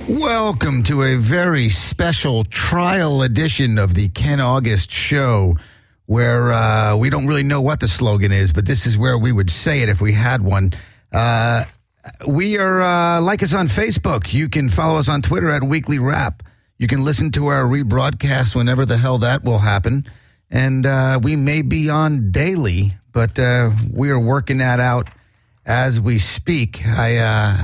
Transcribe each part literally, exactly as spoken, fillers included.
Welcome to a very special trial edition of the Ken August Show, where uh, we don't really know what the slogan is, but this is where we would say it if we had one. Uh, we are, uh, like us on Facebook. You can follow us on Twitter at Weekly Wrap. You can listen to our rebroadcast whenever the hell that will happen. And uh, we may be on daily, but uh, we are working that out as we speak. I... Uh,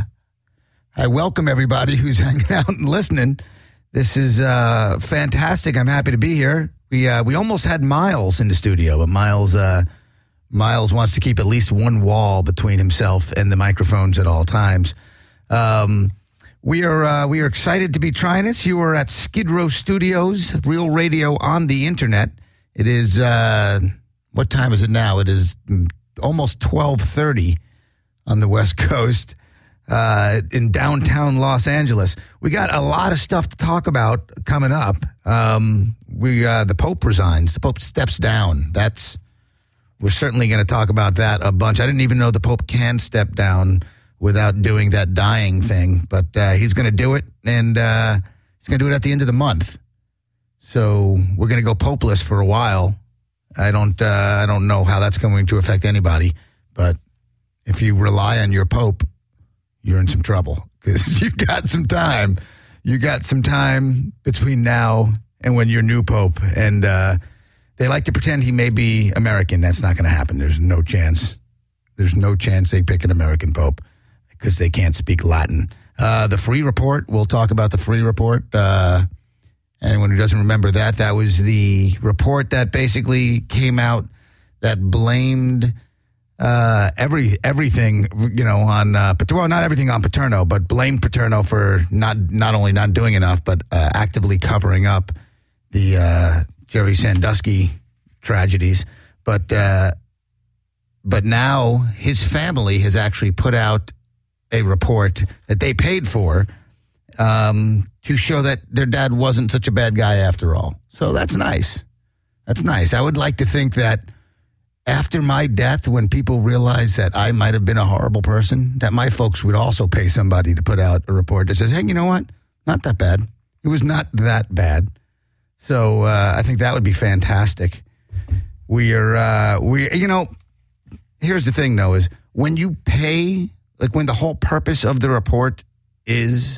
I welcome everybody who's hanging out and listening. This is uh, fantastic. I'm happy to be here. We uh, we almost had Miles in the studio, but Miles uh, Miles wants to keep at least one wall between himself and the microphones at all times. Um, we are uh, we are excited to be trying this. You are at Skid Row Studios, real radio on the internet. It is uh, what time is it now? It is almost twelve thirty on the West Coast. Uh, in downtown Los Angeles. We got a lot of stuff to talk about coming up. Um, we uh, the Pope resigns. The Pope steps down. That's we're certainly going to talk about that a bunch. I didn't even know the Pope can step down without doing that dying thing, but uh, he's going to do it, and uh, he's going to do it at the end of the month. So we're going to go popeless for a while. I don't uh, I don't know how that's going to affect anybody, but if you rely on your Pope, you're in some trouble because you got some time. You got some time between now and when you're new Pope. And uh, they like to pretend he may be American. That's not going to happen. There's no chance. There's no chance they pick an American Pope because they can't speak Latin. Uh, the Free Report, we'll talk about the Free Report. Uh, anyone who doesn't remember that, that was the report that basically came out that blamed Uh, every everything, you know, on uh, well, not everything on Paterno, but blamed Paterno for not not only not doing enough, but uh, actively covering up the uh, Jerry Sandusky tragedies. But uh, but now his family has actually put out a report that they paid for um, to show that their dad wasn't such a bad guy after all. So that's nice. That's nice. I would like to think that after my death, when people realize that I might have been a horrible person, that my folks would also pay somebody to put out a report that says, hey, you know what? Not that bad. It was not that bad. So uh, I think that would be fantastic. We are, uh, we, you know, here's the thing, though, is when you pay, like when the whole purpose of the report is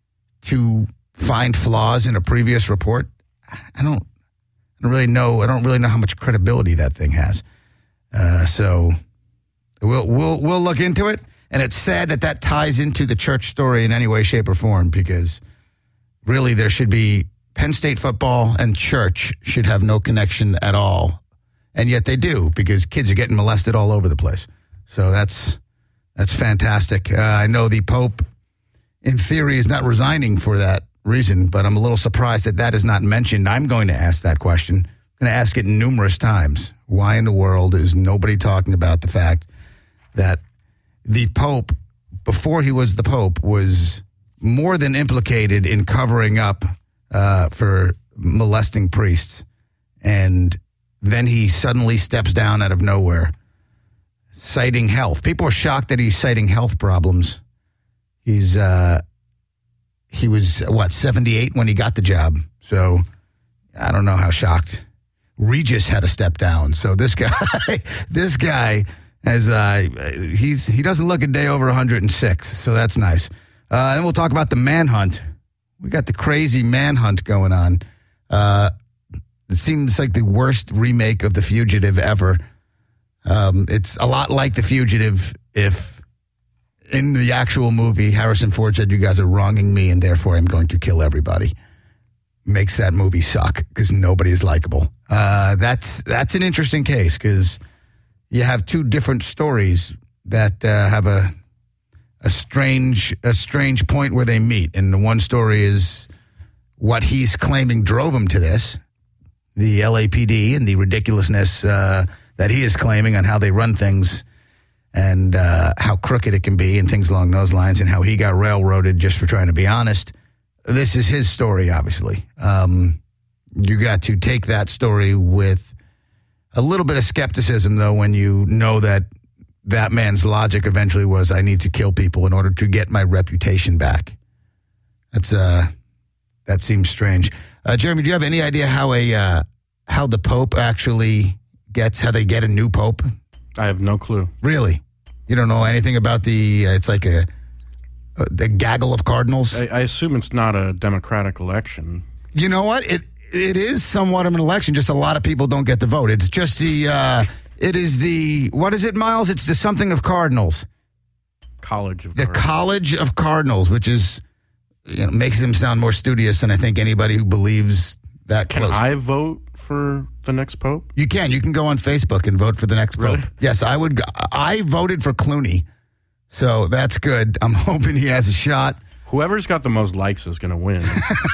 to find flaws in a previous report, I don't, I don't really know. I don't really know how much credibility that thing has. Uh, so we'll we'll we'll look into it, and it's sad that that ties into the church story in any way, shape, or form. Because really, there should be Penn State football and church should have no connection at all, and yet they do because kids are getting molested all over the place. So that's that's fantastic. Uh, I know the Pope, in theory, is not resigning for that reason, but I'm a little surprised that that is not mentioned. I'm going to ask that question. I'm going to ask it numerous times. Why in the world is nobody talking about the fact that the Pope, before he was the Pope, was more than implicated in covering up uh, for molesting priests, and then he suddenly steps down out of nowhere, citing health. People are shocked that he's citing health problems. He's uh, he was what seventy-eight when he got the job, so I don't know how shocked. Regis had to step down. So this guy, this guy has, uh, he's, he doesn't look a day over one hundred six. So that's nice. Uh, and we'll talk about the manhunt. We got the crazy manhunt going on. Uh, it seems like the worst remake of The Fugitive ever. Um, it's a lot like The Fugitive if in the actual movie, Harrison Ford said, you guys are wronging me and therefore I'm going to kill everybody. Makes that movie suck because nobody is likable. Uh, that's that's an interesting case because you have two different stories that uh, have a a strange a strange point where they meet. And the one story is what he's claiming drove him to this, the L A P D and the ridiculousness uh, that he is claiming on how they run things and uh, how crooked it can be and things along those lines and how he got railroaded just for trying to be honest. This is his story, obviously. Um, you got to take that story with a little bit of skepticism, though, when you know that that man's logic eventually was, I need to kill people in order to get my reputation back. That's uh, that seems strange. Uh, Jeremy, do you have any idea how a uh, how the Pope actually gets how they get a new Pope? I have no clue. Really, you don't know anything about the? Uh, it's like a, a the gaggle of cardinals. I, I assume it's not a democratic election. You know what? It it is somewhat of an election. Just a lot of people don't get the vote. It's just the. Uh, it is the what is it, Miles? It's the something of cardinals. College of the Cardinals. College of Cardinals, which is you know makes him sound more studious than I think anybody who believes that. Can close. I vote for the next pope? You can. You can go on Facebook and vote for the next Really? pope. Yes, I would. I voted for Clooney, so that's good. I'm hoping he has a shot. Whoever's got the most likes is going to win.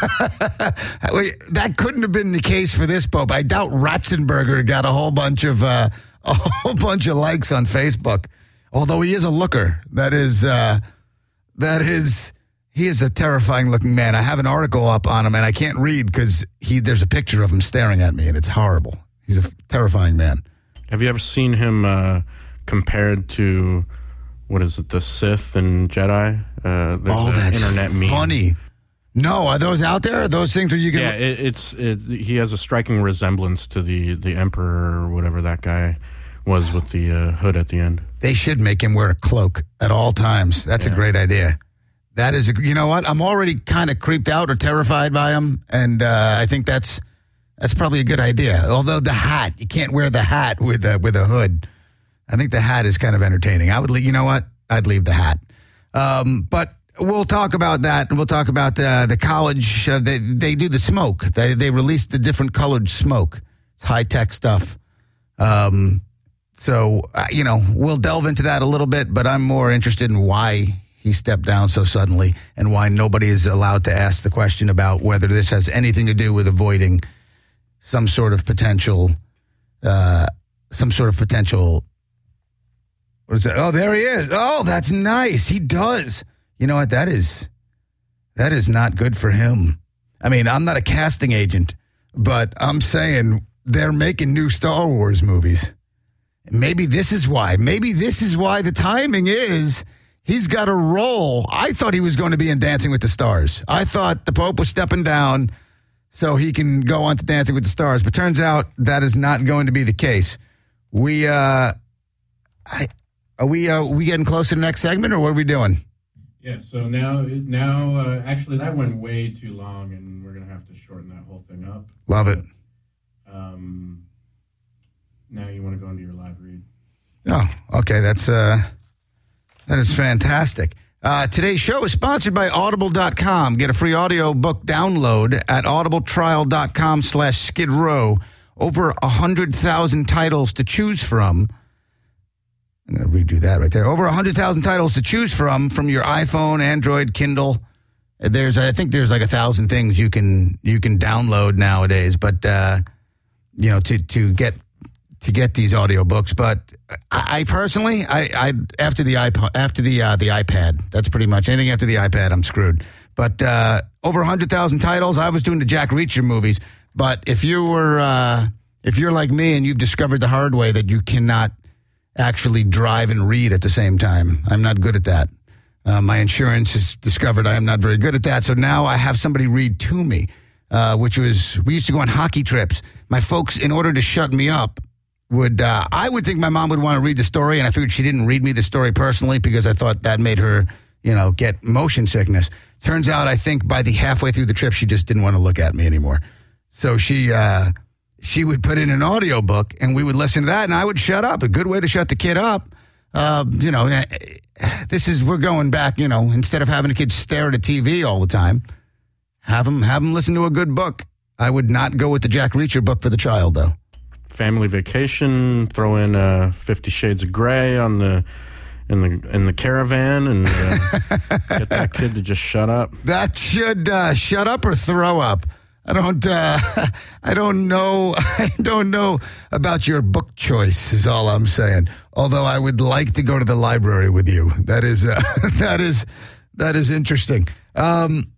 Wait, that couldn't have been the case for this pope. I doubt Ratzenberger got a whole bunch of uh, a whole bunch of likes on Facebook. Although he is a looker, that is uh, that is he is a terrifying looking man. I have an article up on him, and I can't read because he there's a picture of him staring at me, and it's horrible. He's a terrifying man. Have you ever seen him uh, compared to what is it, the Sith and Jedi? Uh, there's Oh, an that's internet meme. funny. No, are those out there? Are those things where you can? Yeah, it, it's it, he has a striking resemblance to the the Emperor or whatever that guy was with the uh, hood at the end. They should make him wear a cloak at all times. That's Yeah. a great idea. That is, a, you know what? I'm already kind of creeped out or terrified by him, and uh, I think that's that's probably a good idea. Although the hat, you can't wear the hat with a, with a hood. I think the hat is kind of entertaining. I would, leave, you know what? I'd leave the hat. Um, but we'll talk about that, and we'll talk about uh, the college. Uh, they they do the smoke. They they released the different colored smoke. It's high tech stuff. Um. So, uh, you know, we'll delve into that a little bit, but I'm more interested in why he stepped down so suddenly and why nobody is allowed to ask the question about whether this has anything to do with avoiding some sort of potential, uh, some sort of potential. What is that? Oh, there he is. Oh, that's nice. He does. You know what? That is, that is not good for him. I mean, I'm not a casting agent, but I'm saying they're making new Star Wars movies. Maybe this is why. Maybe this is why the timing is he's got a role. I thought he was going to be in Dancing with the Stars. I thought the Pope was stepping down so he can go on to Dancing with the Stars. But turns out that is not going to be the case. We, uh, I, are we, uh, we getting close to the next segment, or what are we doing? Yeah, so now, now, uh, actually, that went way too long, and we're going to have to shorten that whole thing up. Love it. Um, now you want to go into your live read. Oh, okay. That's uh, that is fantastic. Uh, today's show is sponsored by Audible dot com. Get a free audio book download at audibletrial.com slash Skid Row. Over one hundred thousand titles to choose from. I'm going to redo that right there. Over one hundred thousand titles to choose from, from your iPhone, Android, Kindle. There's, I think there's like a thousand things you can you can download nowadays, but, uh, you know, to, to get to get these audiobooks. But I, I personally, I, I after the iPod, after the uh, the iPad, that's pretty much anything after the iPad, I'm screwed. But uh, over one hundred thousand titles. I was doing the Jack Reacher movies. But if you were, uh, if you're like me and you've discovered the hard way that you cannot actually drive and read at the same time, I'm not good at that. Uh, my insurance has discovered I am not very good at that. So now I have somebody read to me, uh, which was, we used to go on hockey trips. My folks, in order to shut me up, would, uh, I would think my mom would want to read the story, and I figured she didn't read me the story personally because I thought that made her, you know, get motion sickness. Turns out I think by the halfway through the trip, she just didn't want to look at me anymore. So she, uh, she would put in an audiobook, and we would listen to that, and I would shut up. A good way to shut the kid up. Uh, you know, this is, we're going back, you know, instead of having a kid stare at a T V all the time, have them, have them listen to a good book. I would not go with the Jack Reacher book for the child, though. Family vacation, throw in uh, Fifty Shades of Grey on the in the in the caravan, and uh, get that kid to just shut up. That should uh, shut up or throw up. I don't. Uh, I don't know. I don't know about your book choice. Is all I'm saying. Although I would like to go to the library with you. That is. Uh, that is. That is interesting. Um,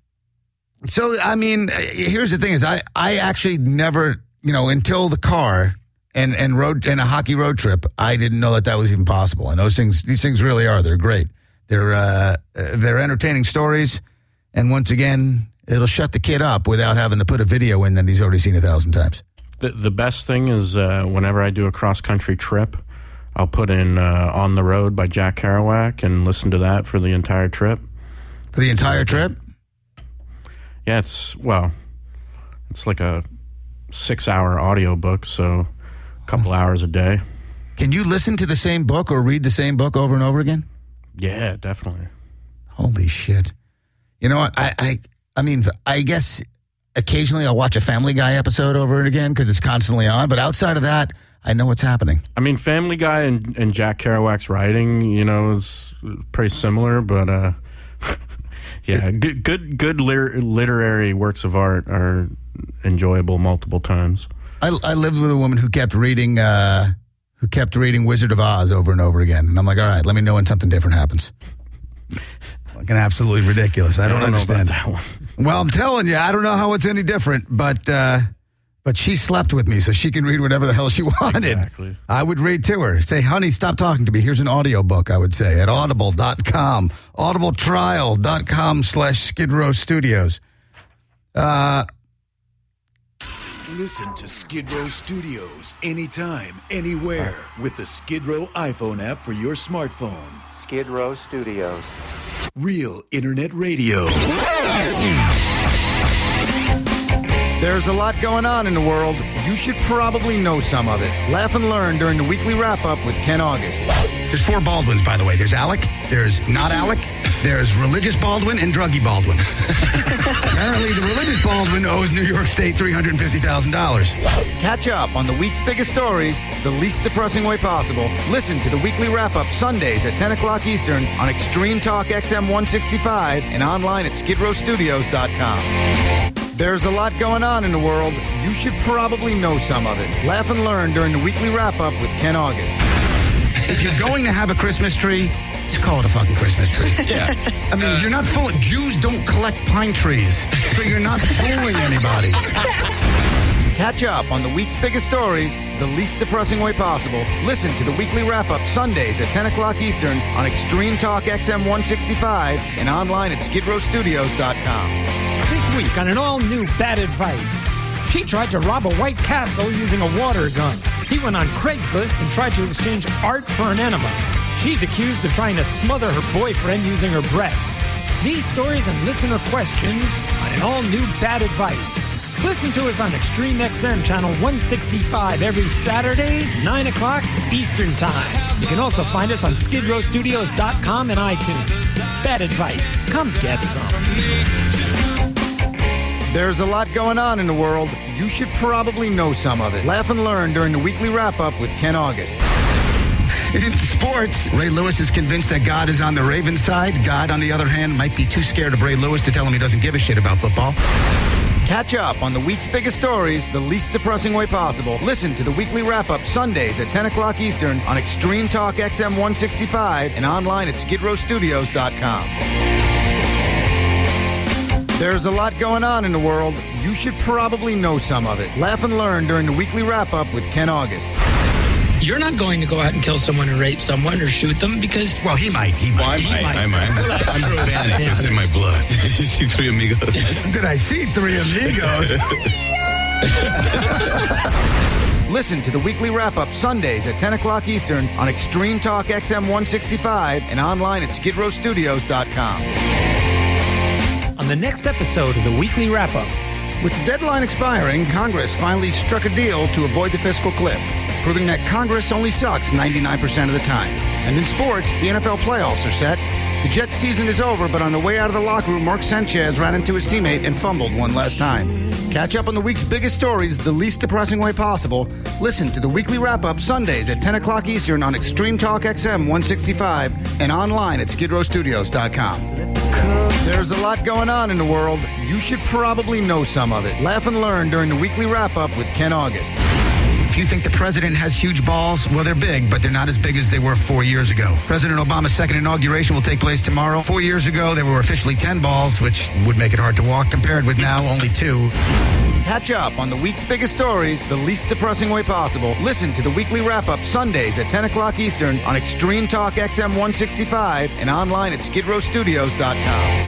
so I mean, here's the thing: is I I actually never, you know, until the car. And and road and a hockey road trip, I didn't know that that was even possible. And those things, these things really are. They're great. They're uh, they're entertaining stories, And once again, it'll shut the kid up without having to put a video in that he's already seen a thousand times. The, the best thing is uh, whenever I do a cross-country trip, I'll put in uh, On the Road by Jack Kerouac and listen to that for the entire trip. For the entire trip? Yeah, it's, well, it's like a six-hour audiobook, so a couple hours a day. Can you listen to the same book or read the same book over and over again? Yeah, definitely. Holy shit. You know what? I, I, I mean, I guess occasionally I'll watch a Family Guy episode over and again because it's constantly on, but outside of that, I know what's happening. I mean, Family Guy and, and Jack Kerouac's writing, you know, is pretty similar, but uh, yeah, good good, good lir- literary works of art are enjoyable multiple times. I, I lived with a woman who kept reading, uh, who kept reading Wizard of Oz over and over again, and I'm like, all right, let me know when something different happens. Fucking absolutely ridiculous. I don't, I don't understand know about that one. Well, I'm telling you, I don't know how it's any different, but uh, but she slept with me, so she can read whatever the hell she wanted. Exactly. I would read to her. Say, honey, stop talking to me. Here's an audio book, I would say, at audible dot com, audibletrial.com slash Skid Row Studios. Uh, Listen to Skid Row Studios anytime, anywhere with the Skid Row iPhone app for your smartphone. Skid Row Studios. Real internet radio. There's a lot going on in the world. You should probably know some of it. Laugh and learn during the weekly wrap-up with Ken August. There's four Baldwins, by the way. There's Alec, there's not Alec, there's religious Baldwin, and druggy Baldwin. Apparently, the religious Baldwin owes New York State three hundred fifty thousand dollars. Catch up on the week's biggest stories the least depressing way possible. Listen to the weekly wrap-up Sundays at ten o'clock Eastern on Extreme Talk X M one sixty-five and online at skid row studios dot com. There's a lot going on in the world. You should probably know some of it. Laugh and learn during the weekly wrap-up with Ken August. If you're going to have a Christmas tree, just call it a fucking Christmas tree. Yeah. I mean, you're not full. Jews don't collect pine trees, so you're not fooling anybody. Catch up on the week's biggest stories the least depressing way possible. Listen to the weekly wrap-up Sundays at ten o'clock Eastern on Extreme Talk X M one sixty-five and online at skid row studios dot com. This week on an all-new Bad Advice. She tried to rob a White Castle using a water gun. He went on Craigslist and tried to exchange art for an enema. She's accused of trying to smother her boyfriend using her breast. These stories and listener questions on an all-new Bad Advice. Listen to us on Extreme X M Channel one sixty-five every Saturday, nine o'clock Eastern Time. You can also find us on skid row studios dot com and iTunes. Bad Advice. Come get some. There's a lot going on in the world. You should probably know some of it. Laugh and learn during the weekly wrap-up with Ken August. In sports, Ray Lewis is convinced that God is on the Ravens side. God, on the other hand, might be too scared of Ray Lewis to tell him he doesn't give a shit about football. Catch up on the week's biggest stories the least depressing way possible. Listen to the weekly wrap-up Sundays at ten o'clock Eastern on Extreme Talk X M one sixty-five and online at skid row studios dot com. There's a lot going on in the world. You should probably know some of it. Laugh and learn during the weekly wrap-up with Ken August. You're not going to go out and kill someone or rape someone or shoot them because... Well, he might. He might. Well, I He might. might. I might. I'm Spanish. It's in my blood. Did you see Three Amigos? Did I see Three Amigos? Listen to the weekly wrap-up Sundays at ten o'clock Eastern on Extreme Talk X M one sixty-five and online at skid row studios dot com. On the next episode of the Weekly Wrap-Up. With the deadline expiring, Congress finally struck a deal to avoid the fiscal cliff, proving that Congress only sucks ninety-nine percent of the time. And in sports, the N F L playoffs are set. The Jets season is over, but on the way out of the locker room, Mark Sanchez ran into his teammate and fumbled one last time. Catch up on the week's biggest stories the least depressing way possible. Listen to the weekly wrap-up Sundays at ten o'clock Eastern on Extreme Talk X M one sixty-five and online at skid row studios dot com. There's a lot going on in the world. You should probably know some of it. Laugh and learn during the weekly wrap-up with Ken August. If you think the president has huge balls, well, they're big, but they're not as big as they were four years ago. President Obama's second inauguration will take place tomorrow. Four years ago, there were officially ten balls, which would make it hard to walk, compared with now only two. Catch up on the week's biggest stories the least depressing way possible. Listen to the weekly wrap-up Sundays at ten o'clock Eastern on Extreme Talk X M one sixty-five and online at skid row studios dot com.